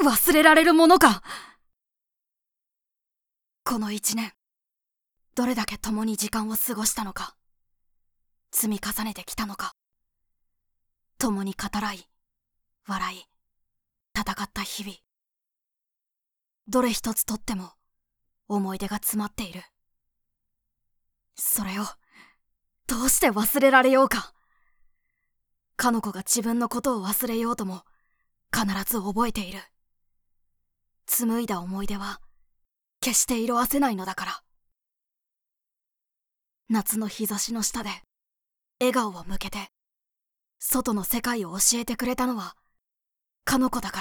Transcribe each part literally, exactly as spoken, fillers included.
忘れられるものか。この一年、どれだけ共に時間を過ごしたのか、積み重ねてきたのか、共に語らい、笑い、戦った日々、どれ一つとっても思い出が詰まっている。それをどうして忘れられようか。かの子が自分のことを忘れようとも必ず覚えている。紡いだ思い出は決して色褪せないのだから。夏の日差しの下で笑顔を向けて外の世界を教えてくれたのはかの子だから。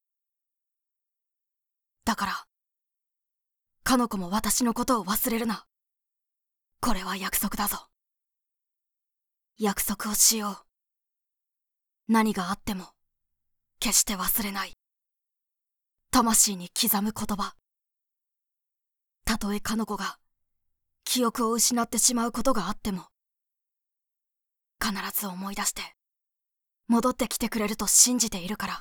だからかの子も私のことを忘れるな。これは約束だぞ。約束をしよう。何があっても決して忘れない。魂に刻む言葉。たとえかの子が記憶を失ってしまうことがあっても、必ず思い出して戻ってきてくれると信じているから。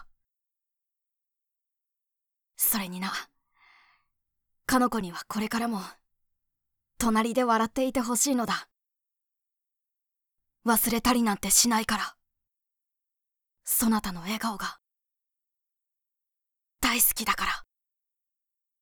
それにな、かの子にはこれからも隣で笑っていてほしいのだ。忘れたりなんてしないから。そなたの笑顔が大好きだから。